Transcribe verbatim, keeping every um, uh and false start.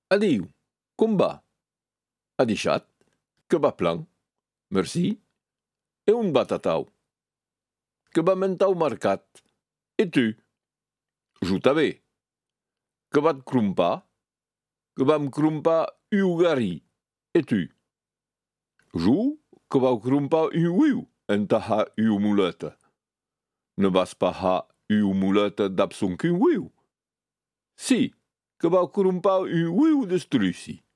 Adiu, com va? Ha deixat? Que va plan? Merci. E on va tatau? Que va mentau marcat? E tu? Jo també. Que va't crompar? Que vam crompar un gari. E tu? Jo? Que vau crompar un uiu entà ha un muleta. Ne vas pas ha un muleta d'abson qu'un uiu? Si, que vau crompar un uiu de struci.